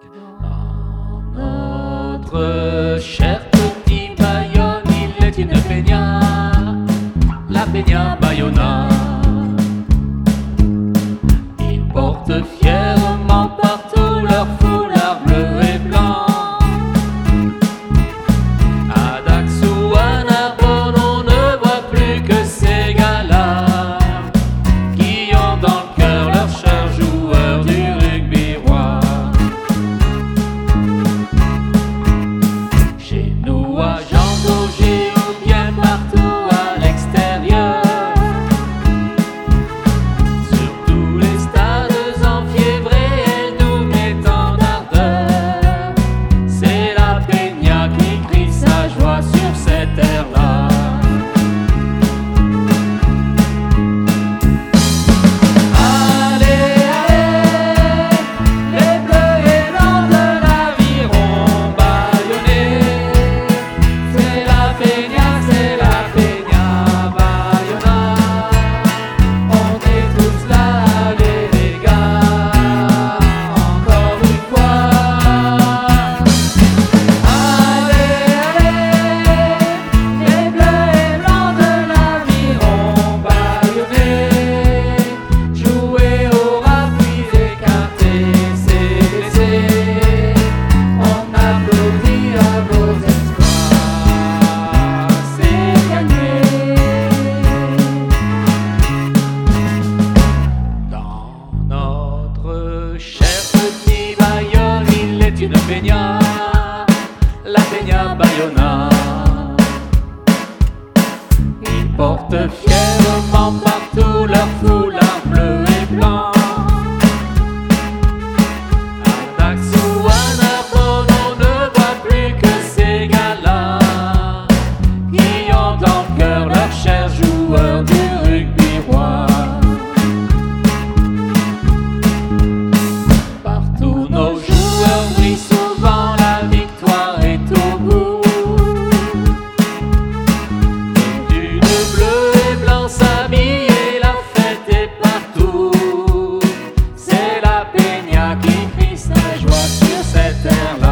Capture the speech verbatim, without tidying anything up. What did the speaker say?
Notre cher petit Bayonne, il est une peña, la peña Bayona. Ils portent fièrement partout leur foulard bleu et blanc. À Dax ou à Narbonne, on ne voit plus que ces gars-là qui ont dans le cœur leur cher joueur du rugby roi. Chez nous à Jean Daugé ou bien partout à l'extérieur, sur tous les stades enfiévrés, elle nous met en ardeur. C'est la peña qui crie sa joie sur cette terre-là. Allez, allez, les bleus et blancs de l'aviron bayonnais. C'est la peña, c'est la peña Bayona. On est tous là, allez les gars, encore une fois. Allez, allez, les bleus et blancs de l'aviron bayonnais. Jouer au rap puis écarter ses blessés. On applaudit à vos espoirs, c'est gagné. Dans notre cher petit Bayonne, il est une peña, la peña Bayona. Ils portent fièrement partout leur foulard bleu et blanc. À Dax ou à Narbonne, on ne voit plus que ces gars-là qui ont dans le cœur leur cher joueur du rugby roi. Partout nos joueurs brillent, souvent la victoire est au bout. Du de bleu et blanc s'habille et la fête est partout. C'est la peña qui crie sa joie sur cette terre-là.